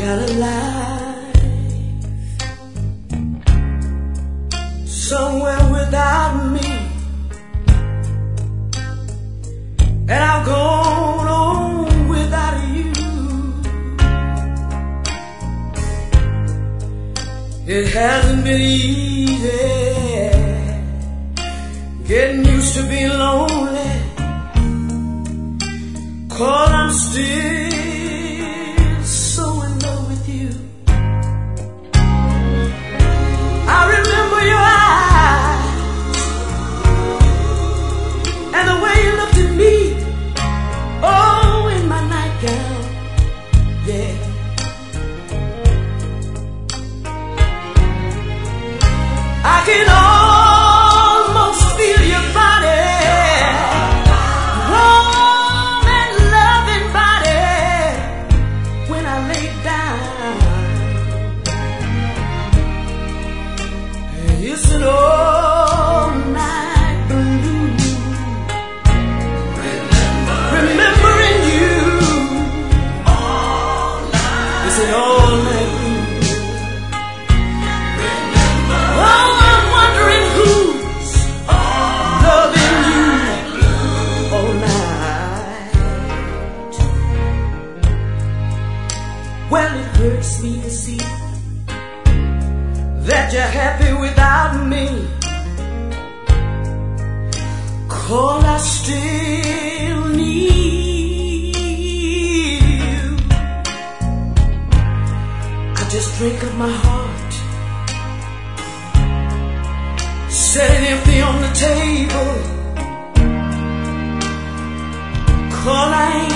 got a life somewhere without me, and I've gone on without you. It hasn't been easy getting used to being lonely, 'cause I'm still so in love with you. I remember your eyes and the way you looked at me, oh, in my nightgown, yeah. I can almost feel your body, warm and loving body, when I lay down. It's an all-night blues, remembering you all night. It's an all-night blues. Well, it hurts me to see that you're happy without me, 'cause I still need you. I just drink up my heart, set it empty on the table, 'cause I ain't